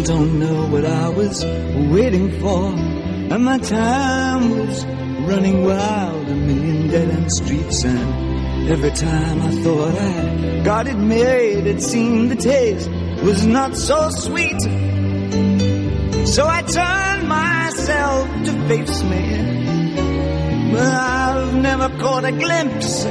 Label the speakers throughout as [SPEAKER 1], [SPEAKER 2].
[SPEAKER 1] don't know what I was waiting for, and my time was running wild, a million dead-end streets, and every time I thought I got it made, it seemed the taste was not so sweet. So I turned myself to face me, but I've never caught a glimpse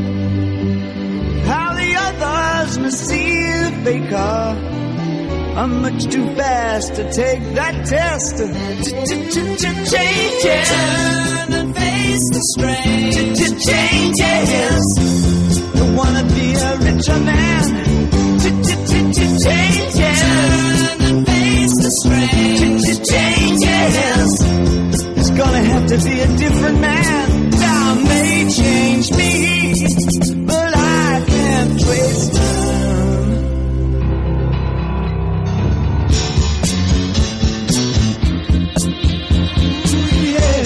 [SPEAKER 1] how the others must see the faker. I'm much too fast to take that test. Changes. Turn and face the strain. Changes. Don't wanna be a richer man. Changes. Turn and face the strain. Changes. It's gonna have to be a different man. Time may change me, but I can't trace time. Yeah.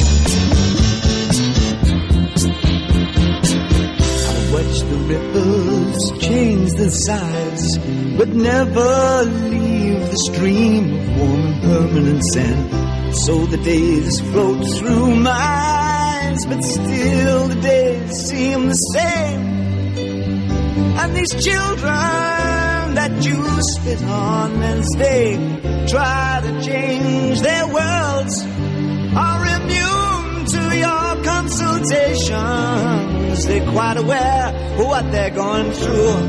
[SPEAKER 1] I watch the ripples change their size, but never leave the stream of warm and permanent sand. So the days float through my eyes, but still the days seem the same. And these children that you spit on as they try to change their worlds are immune to your consultations. They're quite aware of what they're going through.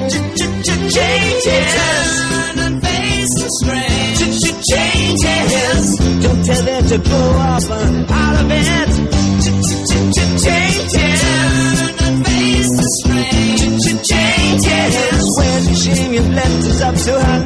[SPEAKER 1] Changes and face the strain. Changes. Don't tell them to go up and out of it. Changes and face the strain. Changes. Where's the shame you've left us up so high?